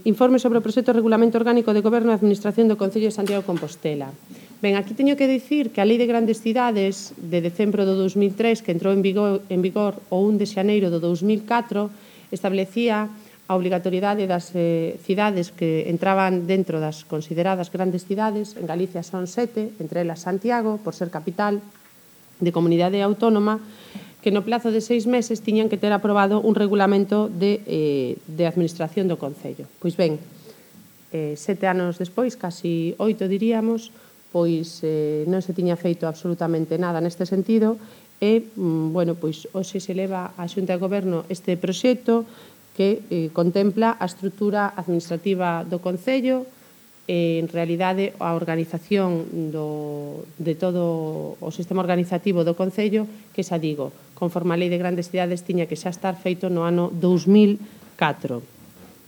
Informe sobre o proxecto de Regulamento Orgánico de Goberno e Administración do Concello de Santiago de Compostela. Ben, aquí teño que dicir que a Lei de Grandes Cidades de decembro do 2003, que entrou en vigor o 1 de xaneiro do 2004, establecía a obrigatoriedade das cidades que entraban dentro das consideradas grandes cidades. En Galicia son 7, entre elas Santiago, por ser capital de comunidade autónoma, que no plazo de 6 meses tiñan que ter aprobado un regulamento de administración do Concello. Pois ben, 7 anos despois, casi 8 diríamos, pois non se tiña feito absolutamente nada neste sentido e, bueno, pois hoxe se leva á Xunta de Goberno este proxecto que contempla a estrutura administrativa do Concello, en realidade a organización de todo o sistema organizativo do Concello, que xa digo, conforme a Lei de Grandes Cidades tiña que xa estar feito no ano 2004.